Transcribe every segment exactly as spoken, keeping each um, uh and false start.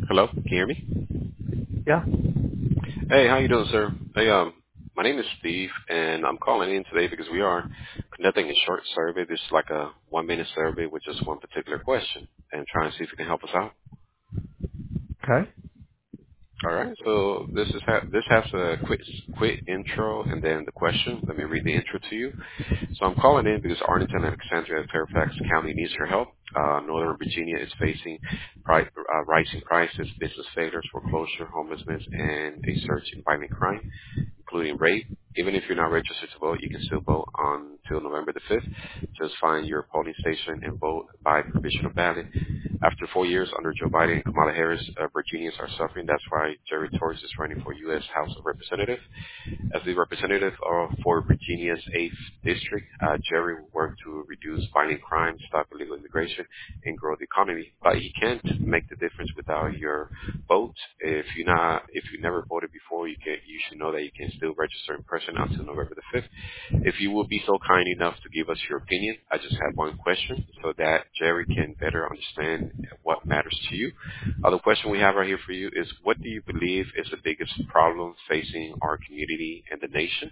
Hello, can you hear me? Yeah. Hey, how you doing, sir? Hey, um, my name is Steve, and I'm calling in today because we are conducting a short survey. This is like a one-minute survey with just one particular question, and trying to see if you can help us out. Okay. All right. So this is ha- this has a quick quick intro and then the question. Let me read the intro to you. So I'm calling in because Arlington, Alexandria, and Fairfax County needs your help. Uh, Northern Virginia is facing pri- uh, rising prices, business failures, foreclosure, homelessness, and a surge in violent crime, including rape. Even if you're not registered to vote, you can still vote until November the fifth. Just find your polling station and vote by provisional ballot. After four years under Joe Biden and Kamala Harris, uh, Virginians are suffering. That's why Jerry Torres is running for U S. House of Representatives. As the representative of, for Virginia's eighth District, uh, Jerry will work to reduce violent crime, stop illegal immigration, and grow the economy. But he can't make the difference without your vote. If you're not, if you never voted before, you can, you should know that you can still register in person until November the fifth. If you will be so kind enough to give us your opinion, I just have one question so that Jerry can better understand what matters to you. Other question we have right here for you is, what do you believe is the biggest problem facing our community and the nation?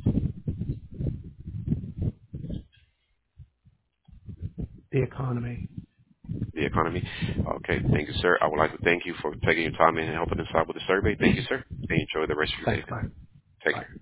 The economy. The economy. Okay, thank you, sir. I would like to thank you for taking your time and helping us out with the survey. Thank you, sir. And enjoy the rest of your Thanks. day. Bye. Take Bye. care.